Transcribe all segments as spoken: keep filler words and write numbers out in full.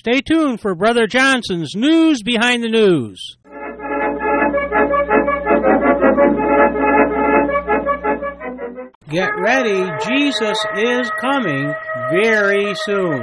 Stay tuned for Brother Johnson's News Behind the News. Get ready, Jesus is coming very soon.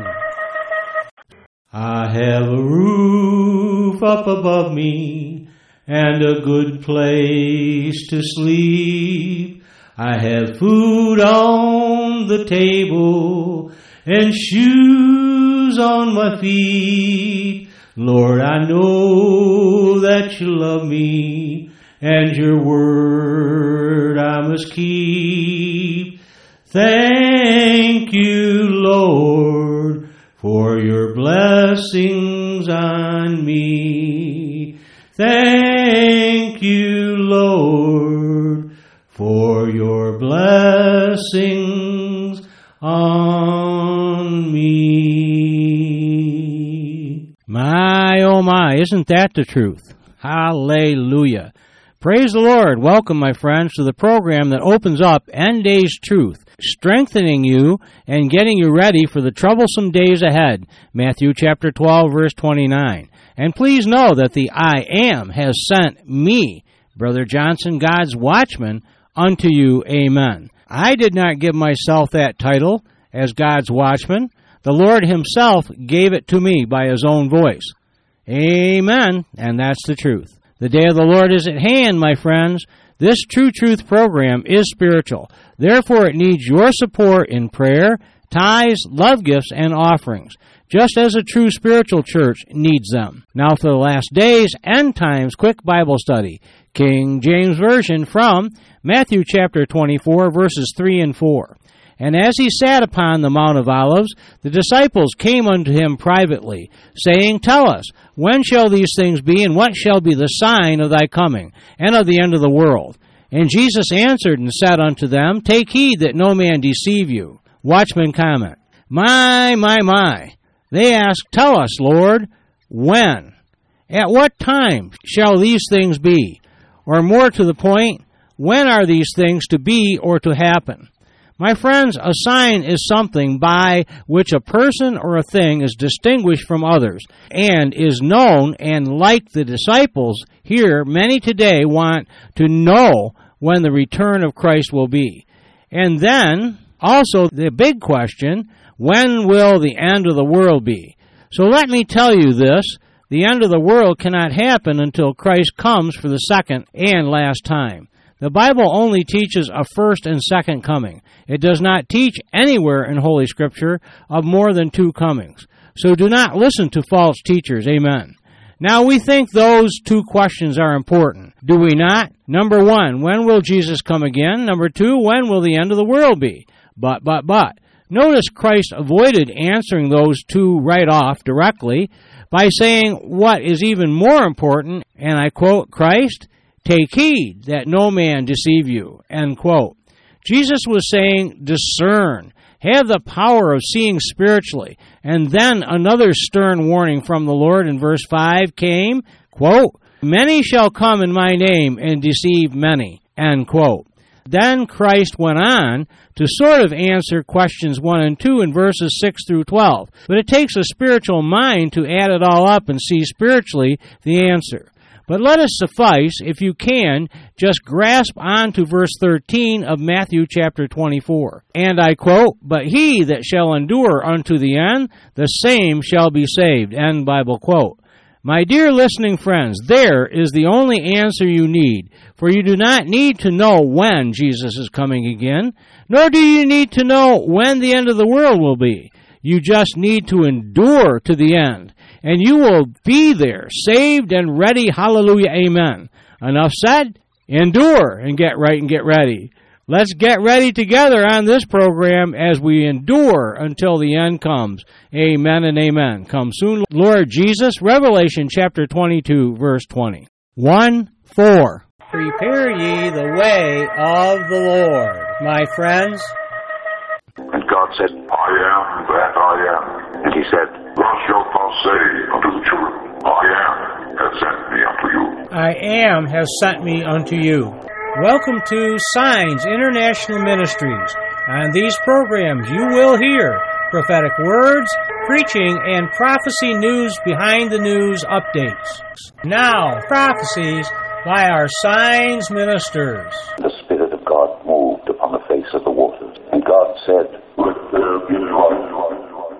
I have a roof up above me and a good place to sleep. I have food on the table and shoes on my feet. Lord, I know that you love me and your word I must keep. Thank you, Lord, for your blessings on me. Thank you, Lord, for your blessings on me. My, oh my, isn't that the truth? Hallelujah. Praise the Lord. Welcome, my friends, to the program that opens up End Days Truth, strengthening you and getting you ready for the troublesome days ahead. Matthew chapter twelve, verse twenty-nine. And please know that the I Am has sent me, Brother Johnson, God's watchman, unto you. Amen. I did not give myself that title as God's watchman. The Lord himself gave it to me by his own voice. Amen. And that's the truth. The day of the Lord is at hand, my friends. This True Truth program is spiritual. Therefore, it needs your support in prayer, tithes, love gifts, and offerings, just as a true spiritual church needs them. Now for the last days, End Times Quick Bible Study, King James Version, from Matthew chapter twenty-four, verses three and four. And as he sat upon the Mount of Olives, the disciples came unto him privately, saying, Tell us, when shall these things be, and what shall be the sign of thy coming, and of the end of the world? And Jesus answered and said unto them, Take heed that no man deceive you. Watchman comment, My, my, my. They ask, Tell us, Lord, when? At what time shall these things be? Or more to the point, when are these things to be or to happen? My friends, a sign is something by which a person or a thing is distinguished from others and is known, and like the disciples here, many today want to know when the return of Christ will be. And then, also the big question, when will the end of the world be? So let me tell you this, the end of the world cannot happen until Christ comes for the second and last time. The Bible only teaches a first and second coming. It does not teach anywhere in Holy Scripture of more than two comings. So do not listen to false teachers. Amen. Now, we think those two questions are important. Do we not? Number one, when will Jesus come again? Number two, when will the end of the world be? But, but, but. Notice Christ avoided answering those two right off directly by saying what is even more important, and I quote Christ, Take heed that no man deceive you, end quote. Jesus was saying, discern, have the power of seeing spiritually. And then another stern warning from the Lord in verse five came, quote, Many shall come in my name and deceive many, end quote. Then Christ went on to sort of answer questions one and two in verses six through twelve. But it takes a spiritual mind to add it all up and see spiritually the answer. But let us suffice, if you can, just grasp on to verse thirteen of Matthew chapter twenty-four. And I quote, But he that shall endure unto the end, the same shall be saved. End Bible quote. My dear listening friends, there is the only answer you need, for you do not need to know when Jesus is coming again, nor do you need to know when the end of the world will be. You just need to endure to the end, and you will be there, saved and ready. Hallelujah, amen. Enough said? Endure and get right and get ready. Let's get ready together on this program as we endure until the end comes. Amen and amen. Come soon, Lord Jesus. Revelation chapter twenty-two, verse twenty. one, four. Prepare ye the way of the Lord, my friends. And God said, I am that I am. And he said, Thus shalt thou say unto the children, I am has sent me unto you. I am has sent me unto you. Welcome to Signs International Ministries. On these programs you will hear prophetic words, preaching and prophecy news behind the news updates. Now, prophecies by our signs ministers. The Spirit of God moved upon the face of the waters, and God said, "Let there be light."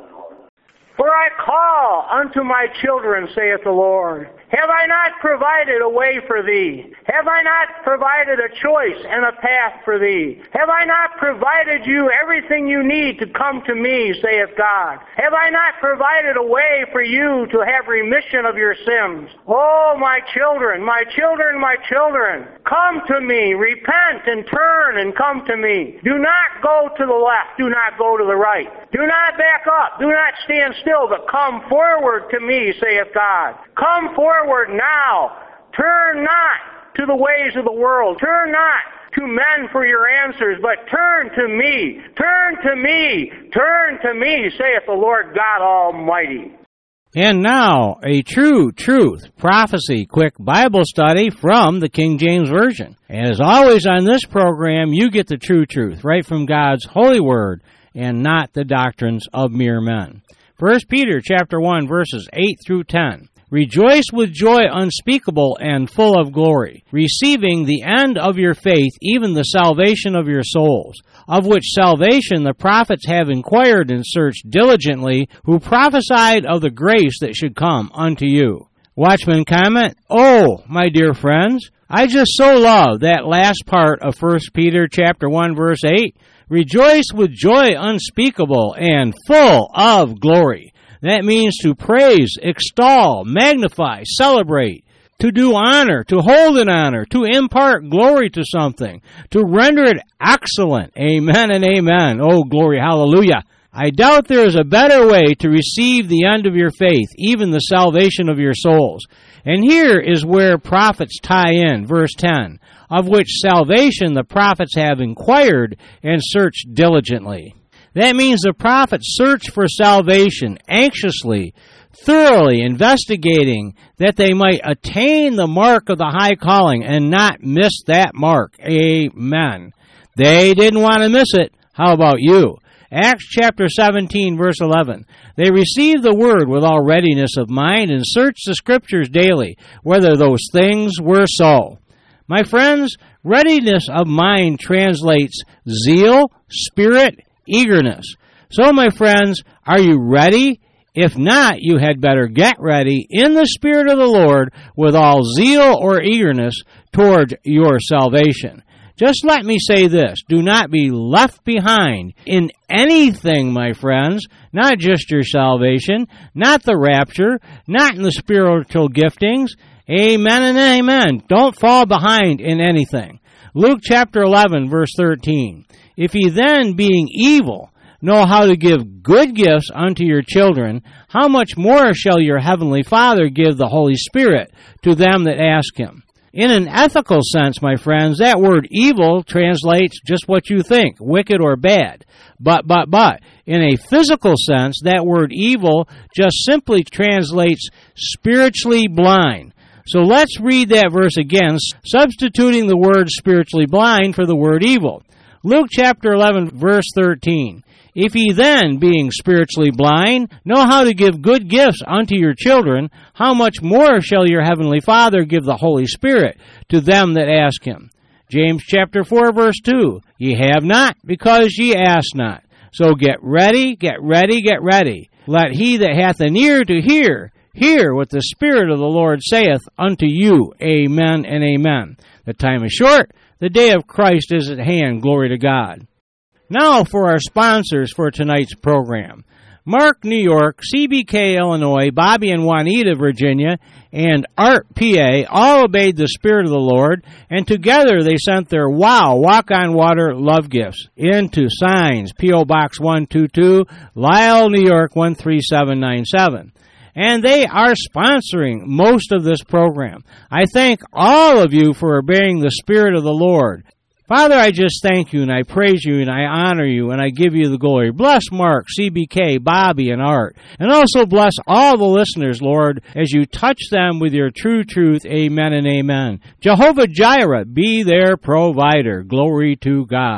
For I call unto my children, saith the Lord. Have I not provided a way for thee? Have I not provided a choice and a path for thee? Have I not provided you everything you need to come to me, saith God? Have I not provided a way for you to have remission of your sins? Oh, my children, my children, my children, come to me, repent and turn and come to me. Do not go to the left, do not go to the right. Do not back up, do not stand still, but come forward to me, saith God. Come forward now. Turn not to the ways of the world. Turn not to men for your answers, but turn to me. Turn to me. Turn to me, saith the Lord God Almighty. And now, a true truth prophecy quick Bible study from the King James Version. And as always on this program, you get the true truth right from God's holy word and not the doctrines of mere men. First Peter chapter one, verses eight through ten. Rejoice with joy unspeakable and full of glory, receiving the end of your faith, even the salvation of your souls, of which salvation the prophets have inquired and searched diligently, who prophesied of the grace that should come unto you. Watchman comment, oh, my dear friends, I just so love that last part of First Peter chapter one, verse eight. Rejoice with joy unspeakable and full of glory. That means to praise, extol, magnify, celebrate, to do honor, to hold in honor, to impart glory to something, to render it excellent. Amen and amen. Oh, glory, hallelujah. I doubt there is a better way to receive the end of your faith, even the salvation of your souls. And here is where prophets tie in, verse ten, of which salvation the prophets have inquired and searched diligently. That means the prophets search for salvation anxiously, thoroughly investigating that they might attain the mark of the high calling and not miss that mark. Amen. They didn't want to miss it. How about you? Acts chapter seventeen, verse eleven. They received the word with all readiness of mind and searched the scriptures daily, whether those things were so. My friends, readiness of mind translates zeal, spirit, eagerness. So, my friends, are you ready? If not, you had better get ready in the Spirit of the Lord with all zeal or eagerness toward your salvation. Just let me say this. Do not be left behind in anything, my friends, not just your salvation, not the rapture, not in the spiritual giftings. Amen and amen. Don't fall behind in anything. Luke chapter eleven, verse thirteen. If ye then, being evil, know how to give good gifts unto your children, how much more shall your heavenly Father give the Holy Spirit to them that ask him? In an ethical sense, my friends, that word evil translates just what you think, wicked or bad. But, but, but, in a physical sense, that word evil just simply translates spiritually blind. So let's read that verse again, substituting the word spiritually blind for the word evil. Luke chapter eleven, verse thirteen. If ye then, being spiritually blind, know how to give good gifts unto your children, how much more shall your heavenly Father give the Holy Spirit to them that ask him? James chapter four, verse two. Ye have not, because ye ask not. So get ready, get ready, get ready. Let he that hath an ear to hear, hear what the Spirit of the Lord saith unto you. Amen and amen. The time is short. The day of Christ is at hand. Glory to God. Now for our sponsors for tonight's program. Mark, New York, C B K, Illinois, Bobby and Juanita, Virginia, and Art, P A, all obeyed the Spirit of the Lord, and together they sent their WOW, Walk on Water love gifts into Signs, P O Box one two two, Lisle, New York, one three seven nine seven. And they are sponsoring most of this program. I thank all of you for obeying the Spirit of the Lord. Father, I just thank you, and I praise you, and I honor you, and I give you the glory. Bless Mark, C B K, Bobby, and Art. And also bless all the listeners, Lord, as you touch them with your true truth. Amen and amen. Jehovah Jireh, be their provider. Glory to God.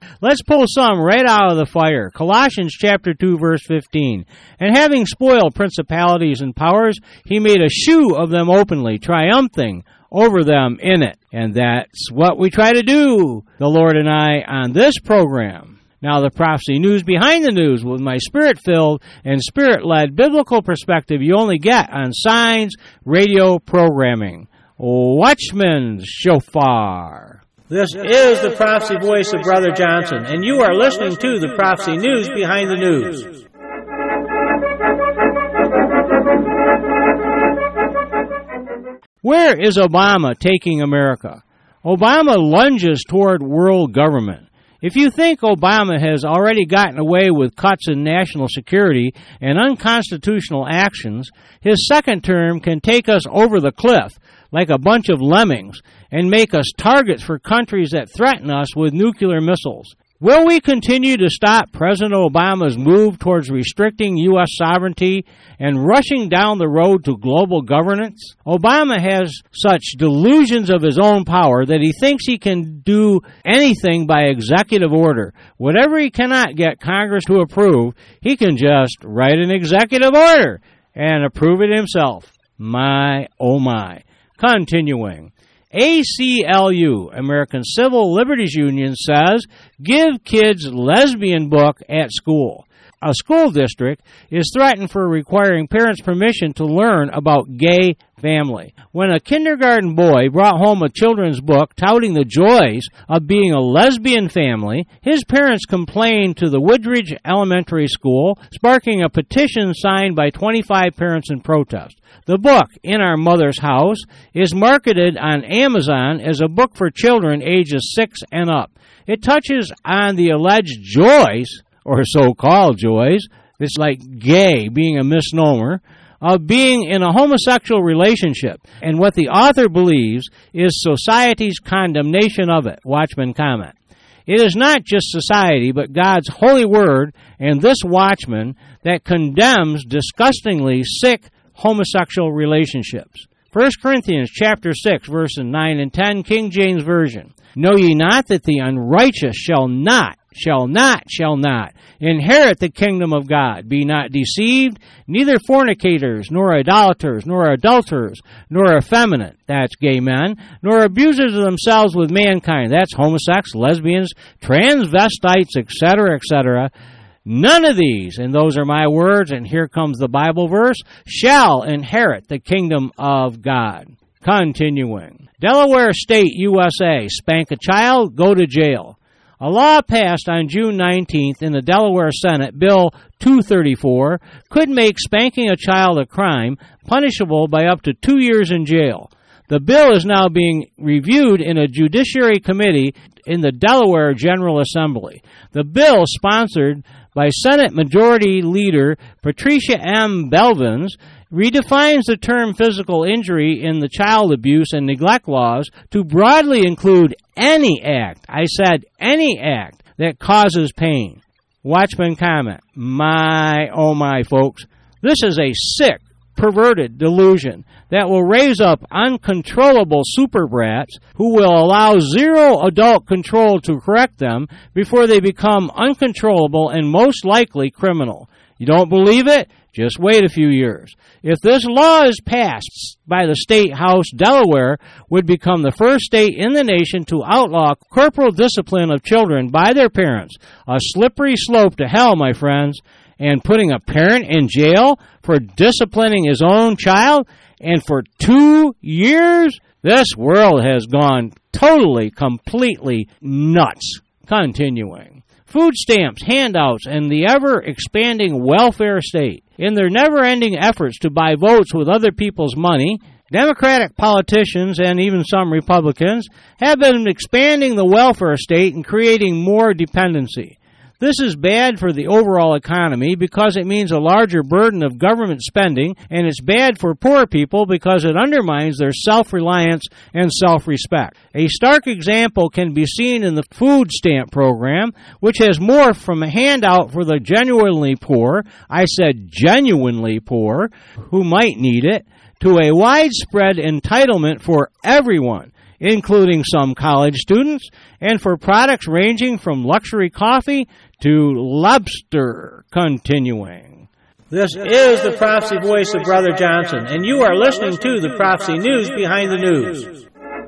Let's pull some right out of the fire. Colossians chapter two, verse fifteen. And having spoiled principalities and powers, he made a shew of them openly, triumphing over them in it. And that's what we try to do, the Lord and I, on this program. Now, the Prophecy News Behind the News with my spirit-filled and spirit-led biblical perspective you only get on Signs Radio programming. Watchman's Shofar. This is the prophecy voice of Brother Johnson, and you are listening to the Prophecy News Behind the News. Where is Obama taking America? Obama lunges toward world government. If you think Obama has already gotten away with cuts in national security and unconstitutional actions, his second term can take us over the cliff like a bunch of lemmings and make us targets for countries that threaten us with nuclear missiles. Will we continue to stop President Obama's move towards restricting U S sovereignty and rushing down the road to global governance? Obama has such delusions of his own power that he thinks he can do anything by executive order. Whatever he cannot get Congress to approve, he can just write an executive order and approve it himself. My, oh my. Continuing. A C L U, American Civil Liberties Union, says, give kids lesbian book at school. A school district is threatened for requiring parents' permission to learn about gay family. When a kindergarten boy brought home a children's book touting the joys of being a lesbian family, his parents complained to the Woodridge Elementary School, sparking a petition signed by twenty-five parents in protest. The book, In Our Mother's House, is marketed on Amazon as a book for children ages six and up. It touches on the alleged joys, or so-called joys, it's like gay being a misnomer, of being in a homosexual relationship, and what the author believes is society's condemnation of it. Watchman comment. It is not just society, but God's holy word and this watchman that condemns disgustingly sick homosexual relationships. First Corinthians chapter six, verses nine and ten, King James Version. Know ye not that the unrighteous shall not, shall not, shall not inherit the kingdom of God? Be not deceived, neither fornicators, nor idolaters, nor adulterers, nor effeminate, that's gay men, nor abusers of themselves with mankind, that's homosexuals, lesbians, transvestites, et cetera, et cetera. None of these, and those are my words, and here comes the Bible verse, shall inherit the kingdom of God. Continuing. Delaware State, U S A. Spank a child, go to jail. A law passed on June nineteenth in the Delaware Senate, Bill two thirty-four, could make spanking a child a crime punishable by up to two years in jail. The bill is now being reviewed in a judiciary committee in the Delaware General Assembly. The bill, sponsored by Senate Majority Leader Patricia M. Belvins, redefines the term physical injury in the child abuse and neglect laws to broadly include any act, I said any act, that causes pain. Watchman comment. My, oh my, folks, this is a sick, perverted delusion that will raise up uncontrollable super brats who will allow zero adult control to correct them before they become uncontrollable and most likely criminal. You don't believe it? Just wait a few years. If this law is passed by the State House, Delaware would become the first state in the nation to outlaw corporal discipline of children by their parents. A slippery slope to hell, my friends. And putting a parent in jail for disciplining his own child, and for two years? This world has gone totally, completely nuts. Continuing. Food stamps, handouts, and the ever-expanding welfare state. In their never-ending efforts to buy votes with other people's money, Democratic politicians and even some Republicans have been expanding the welfare state and creating more dependency. This is bad for the overall economy because it means a larger burden of government spending, and it's bad for poor people because it undermines their self-reliance and self-respect. A stark example can be seen in the food stamp program, which has morphed from a handout for the genuinely poor, I said genuinely poor, who might need it, to a widespread entitlement for everyone. including some college students, and for products ranging from luxury coffee to lobster. Continuing. This is the Prophecy Voice of Brother Johnson, and you are listening to the Prophecy News Behind the News.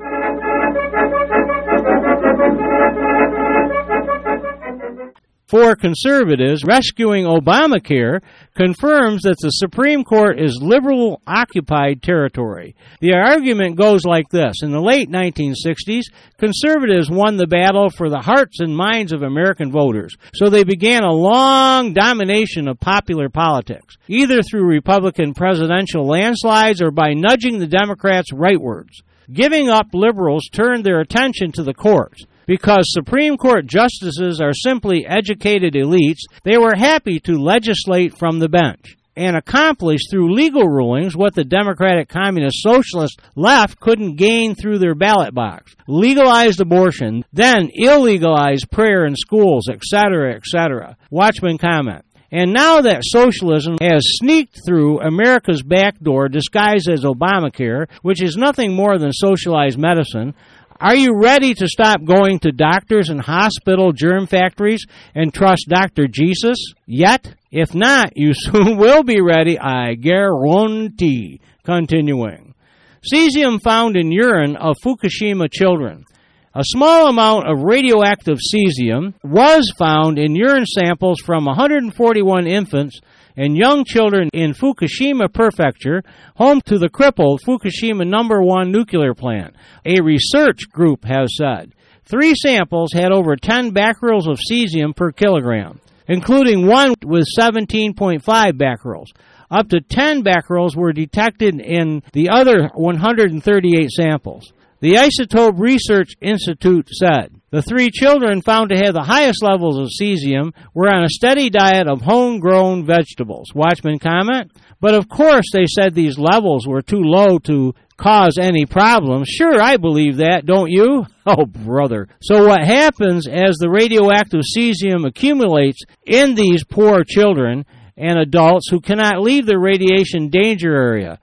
For conservatives, rescuing Obamacare confirms that the Supreme Court is liberal-occupied territory. The argument goes like this. In the late nineteen sixties, conservatives won the battle for the hearts and minds of American voters, so they began a long domination of popular politics, either through Republican presidential landslides or by nudging the Democrats rightwards. Giving up liberals turned their attention to the courts. Because Supreme Court justices are simply educated elites, they were happy to legislate from the bench and accomplish through legal rulings what the Democratic Communist Socialist left couldn't gain through their ballot box. Legalized abortion, then illegalized prayer in schools, et cetera, et cetera. Watchman comment. And now that socialism has sneaked through America's back door disguised as Obamacare, which is nothing more than socialized medicine, are you ready to stop going to doctors and hospital germ factories and trust Doctor Jesus yet? If not, you soon will be ready, I guarantee. Continuing. Cesium found in urine of Fukushima children. A small amount of radioactive cesium was found in urine samples from one hundred forty-one infants and young children in Fukushima Prefecture, home to the crippled Fukushima number one nuclear plant, a research group has said. Three samples had over ten becquerels of cesium per kilogram, including one with seventeen point five becquerels. Up to ten becquerels were detected in the other one hundred thirty-eight samples. The Isotope Research Institute said the three children found to have the highest levels of cesium were on a steady diet of homegrown vegetables. Watchman comment. But of course they said these levels were too low to cause any problems. Sure, I believe that, don't you? Oh, brother. So what happens as the radioactive cesium accumulates in these poor children and adults who cannot leave the radiation danger area?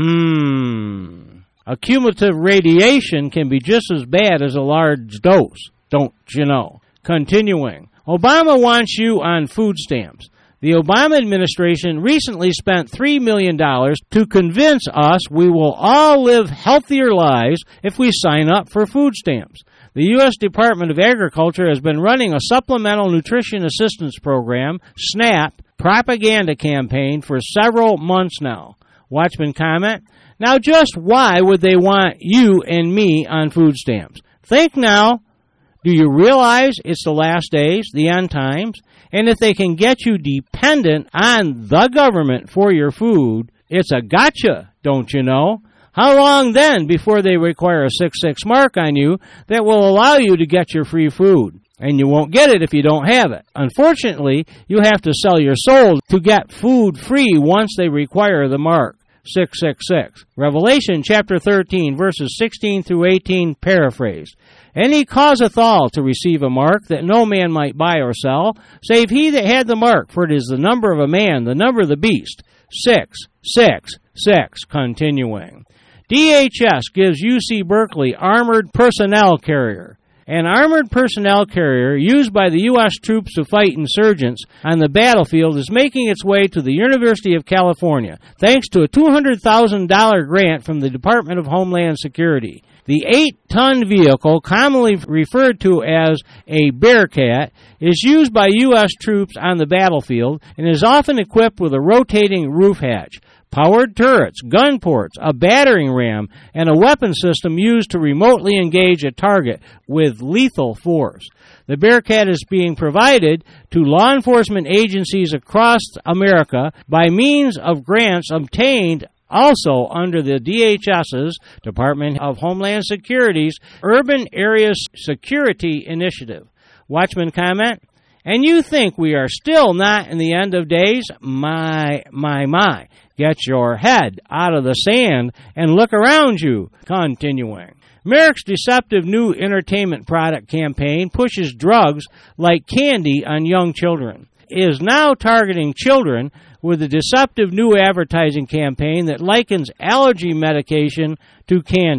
Hmm... Accumulative radiation can be just as bad as a large dose, don't you know? Continuing. Obama wants you on food stamps. The Obama administration recently spent three million dollars to convince us we will all live healthier lives if we sign up for food stamps. The U S Department of Agriculture has been running a Supplemental Nutrition Assistance Program, SNAP, propaganda campaign for several months now. Watchman comment. Now, just why would they want you and me on food stamps? Think now. Do you realize it's the last days, the end times? And if they can get you dependent on the government for your food, it's a gotcha, don't you know? How long then before they require a six six mark on you that will allow you to get your free food? And you won't get it if you don't have it. Unfortunately, you have to sell your soul to get food free once they require the mark. six six six. Revelation chapter thirteen, verses sixteen through eighteen, paraphrased. And he causeth all to receive a mark, that no man might buy or sell, save he that had the mark, for it is the number of a man, the number of the beast. six six six. Continuing. D H S gives U C Berkeley armored personnel carrier. An armored personnel carrier used by the U S troops to fight insurgents on the battlefield is making its way to the University of California, thanks to a two hundred thousand dollars grant from the Department of Homeland Security. The eight-ton vehicle, commonly referred to as a Bearcat, is used by U S troops on the battlefield and is often equipped with a rotating roof hatch, powered turrets, gun ports, a battering ram, and a weapon system used to remotely engage a target with lethal force. The Bearcat is being provided to law enforcement agencies across America by means of grants obtained also under the D H S's, Department of Homeland Security's Urban Area Security Initiative. Watchman comment. And you think we are still not in the end of days? My, my, my. Get your head out of the sand and look around you. Continuing. Merrick's deceptive new entertainment product campaign pushes drugs like candy on young children. It is now targeting children with a deceptive new advertising campaign that likens allergy medication to candy.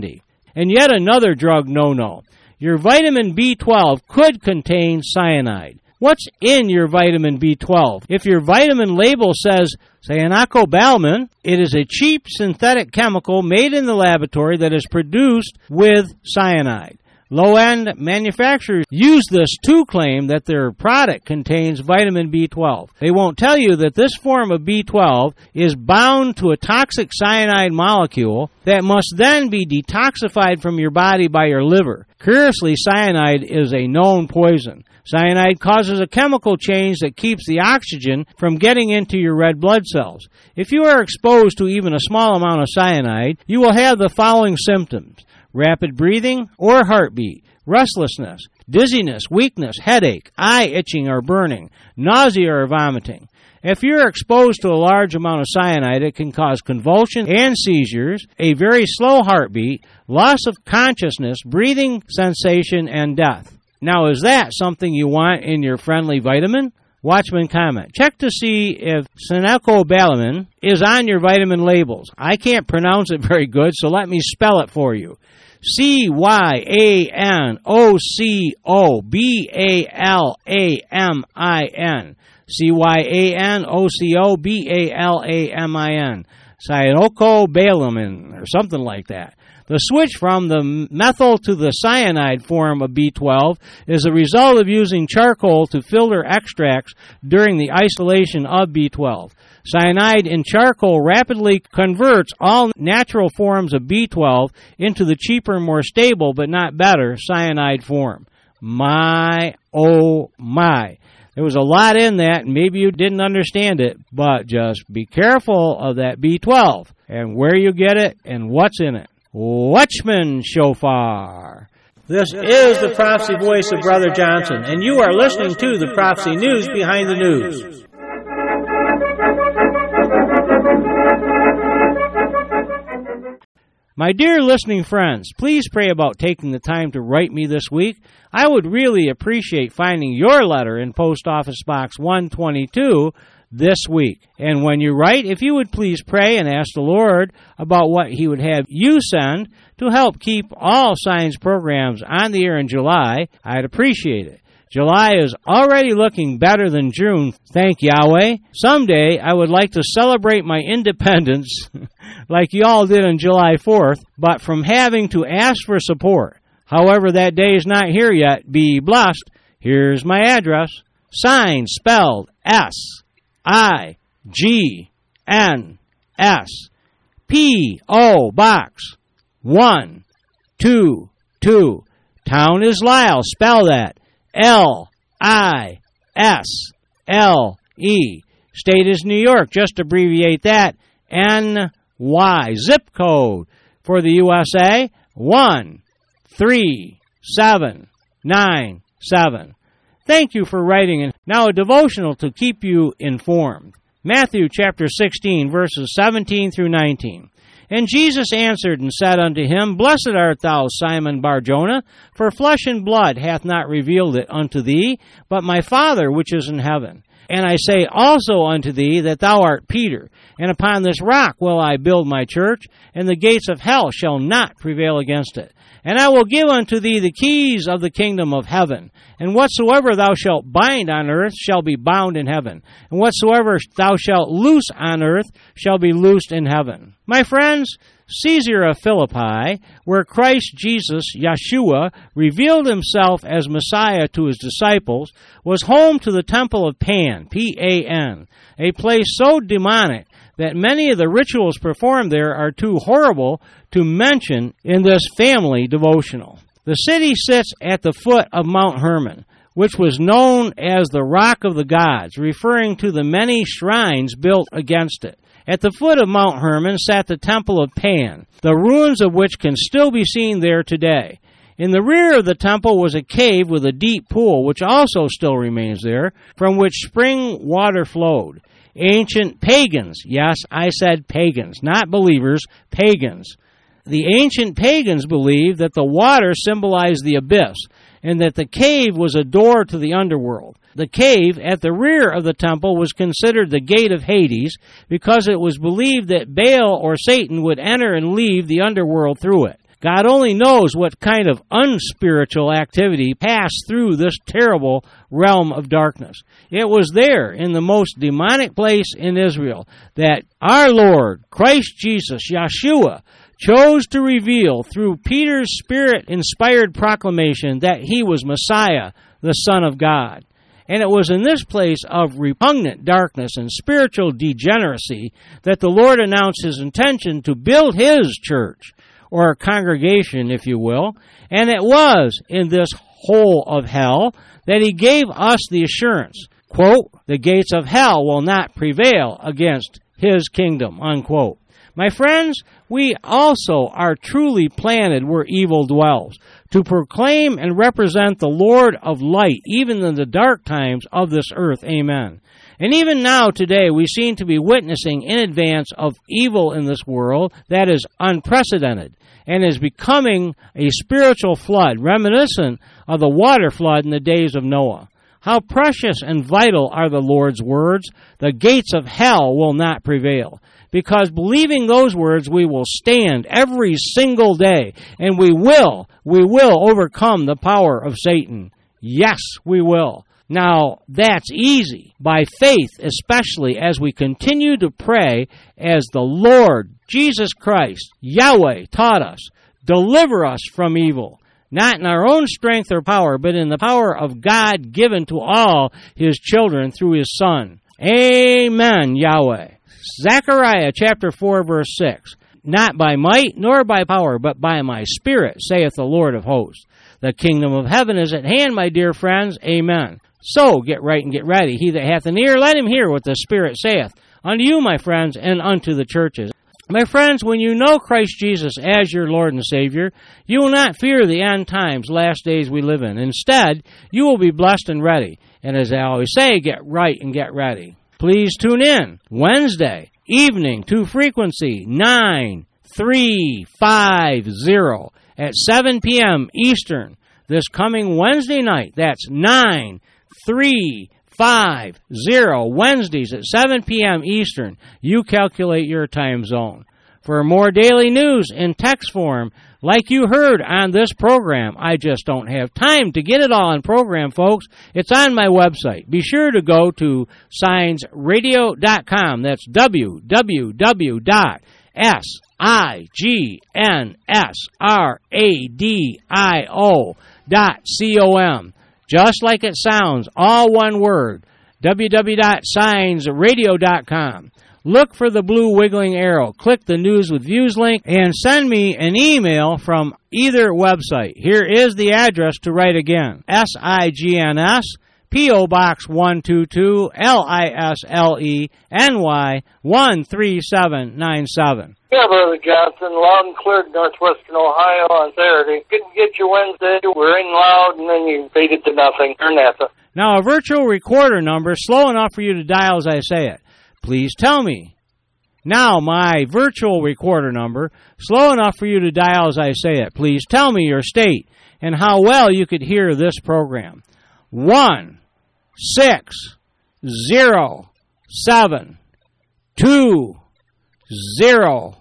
And yet another drug no-no. Your vitamin B twelve could contain cyanide. What's in your vitamin B twelve? If your vitamin label says cyanocobalamin, it is a cheap synthetic chemical made in the laboratory that is produced with cyanide. Low-end manufacturers use this to claim that their product contains vitamin B twelve. They won't tell you that this form of B twelve is bound to a toxic cyanide molecule that must then be detoxified from your body by your liver. Curiously, cyanide is a known poison. Cyanide causes a chemical change that keeps the oxygen from getting into your red blood cells. If you are exposed to even a small amount of cyanide, you will have the following symptoms: rapid breathing or heartbeat, restlessness, dizziness, weakness, headache, eye itching or burning, nausea or vomiting. If you're exposed to a large amount of cyanide, it can cause convulsions and seizures, a very slow heartbeat, loss of consciousness, breathing sensation, and death. Now, is that something you want in your friendly vitamin? Watchman comment. Check to see if cyanocobalamin is on your vitamin labels. I can't pronounce it very good, so let me spell it for you. C Y A N O C O B A L A M I N. C Y A N O C O B A L A M I N. Cyanocobalamin, or something like that. The switch from the methyl to the cyanide form of B twelve is a result of using charcoal to filter extracts during the isolation of B twelve. Cyanide in charcoal rapidly converts all natural forms of B twelve into the cheaper, more stable, but not better, cyanide form. My, oh my. There was a lot in that, and maybe you didn't understand it, but just be careful of that B twelve and where you get it and what's in it. Watchman Shofar. This is the prophecy voice of Brother Johnson, and you are listening to the Prophecy News Behind the News. My dear listening friends, please pray about taking the time to write me this week. I would really appreciate finding your letter in Post Office Box one twenty-two this week. And when you write, if you would please pray and ask the Lord about what He would have you send to help keep all science programs on the air in July, I'd appreciate it. July is already looking better than June, thank Yahweh. Someday I would like to celebrate my independence like you all did on July fourth, but from having to ask for support. However, that day is not here yet. Be blessed. Here's my address. Sign spelled S I G N S. P O Box one two two. Town is Lisle. Spell that. L I S L E. State is New York. Just abbreviate that. N Y. Zip code for the U S A. one three seven nine seven. Thank you for writing. And now a devotional to keep you informed. Matthew chapter sixteen, verses seventeen through nineteen. And Jesus answered and said unto him, Blessed art thou, Simon Bar-Jonah, for flesh and blood hath not revealed it unto thee, but my Father which is in heaven. And I say also unto thee that thou art Peter, and upon this rock will I build my church, and the gates of hell shall not prevail against it. And I will give unto thee the keys of the kingdom of heaven. And whatsoever thou shalt bind on earth shall be bound in heaven. And whatsoever thou shalt loose on earth shall be loosed in heaven. My friends, Caesarea of Philippi, where Christ Jesus, Yeshua, revealed himself as Messiah to his disciples, was home to the temple of Pan, P A N, a place so demonic that many of the rituals performed there are too horrible to mention in this family devotional. The city sits at the foot of Mount Hermon, which was known as the Rock of the Gods, referring to the many shrines built against it. At the foot of Mount Hermon sat the temple of Pan, the ruins of which can still be seen there today. In the rear of the temple was a cave with a deep pool, which also still remains there, from which spring water flowed. Ancient pagans, yes, I said pagans, not believers, pagans. The ancient pagans believed that the water symbolized the abyss, and that the cave was a door to the underworld. The cave at the rear of the temple was considered the gate of Hades because it was believed that Baal or Satan would enter and leave the underworld through it. God only knows what kind of unspiritual activity passed through this terrible realm of darkness. It was there, in the most demonic place in Israel, that our Lord, Christ Jesus, Yeshua, chose to reveal through Peter's Spirit-inspired proclamation that he was Messiah, the Son of God. And it was in this place of repugnant darkness and spiritual degeneracy that the Lord announced his intention to build his church, or congregation, if you will. And it was in this hole of hell that he gave us the assurance, quote, the gates of hell will not prevail against his kingdom, unquote. My friends, we also are truly planted where evil dwells, to proclaim and represent the Lord of light, even in the dark times of this earth. Amen. And even now, today, we seem to be witnessing in advance of evil in this world that is unprecedented and is becoming a spiritual flood, reminiscent of the water flood in the days of Noah. How precious and vital are the Lord's words, the gates of hell will not prevail. Because believing those words, we will stand every single day, and we will, we will overcome the power of Satan. Yes, we will. Now, that's easy, by faith especially, as we continue to pray as the Lord Jesus Christ, Yahweh, taught us. Deliver us from evil, not in our own strength or power, but in the power of God given to all his children through his Son. Amen, Yahweh. Zechariah chapter four, verse six. Not by might nor by power, but by my Spirit, saith the Lord of hosts. The kingdom of heaven is at hand, my dear friends. Amen. So get right and get ready. He that hath an ear, let him hear what the Spirit saith unto you, my friends, and unto the churches. My friends, when you know Christ Jesus as your Lord and Savior, you will not fear the end times, last days we live in. Instead, you will be blessed and ready. And as I always say, get right and get ready. Please tune in Wednesday evening to frequency nine three five zero at seven p.m. Eastern. This coming Wednesday night, that's nine three five zero, Wednesdays at seven p.m. Eastern. You calculate your time zone. For more daily news in text form, like you heard on this program, I just don't have time to get it all on program, folks. It's on my website. Be sure to go to signs radio dot com. That's w w w dot signsradio dot com. Just like it sounds, all one word, w w w dot signs radio dot com. Look for the blue wiggling arrow. Click the News with Views link and send me an email from either website. Here is the address to write again. S I G N S, P O Box one two two, L I S L E N Y, one three seven nine seven. Yeah, Brother Johnson, loud and clear, northwestern Ohio on Saturday. Couldn't get you Wednesday. We're in loud, and then you faded to nothing. Or NASA. Now, a virtual recorder number slow enough for you to dial as I say it. Please tell me. Now, my virtual recorder number, slow enough for you to dial as I say it. Please tell me your state and how well you could hear this program. One, six, zero, seven, two, zero.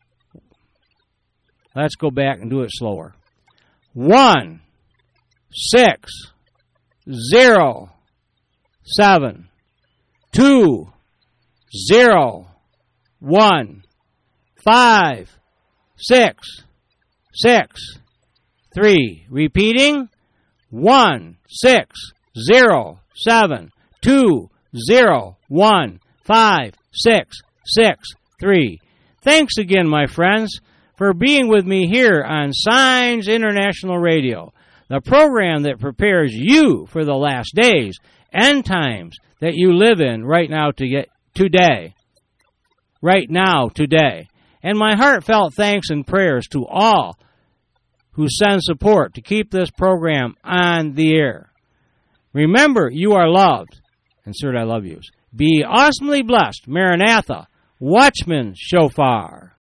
Let's go back and do it slower. One, six, zero, seven, two, zero, one, five, six, six, three. Repeating, one, six, zero, seven, two, zero, one, five, six, six, three. Thanks again, my friends, for being with me here on Signs International Radio, the program that prepares you for the last days, end times that you live in right now to get today. Right now, today. And my heartfelt thanks and prayers to all who send support to keep this program on the air. Remember, you are loved. Insert I love yous. Be awesomely blessed. Maranatha, Watchman Shofar.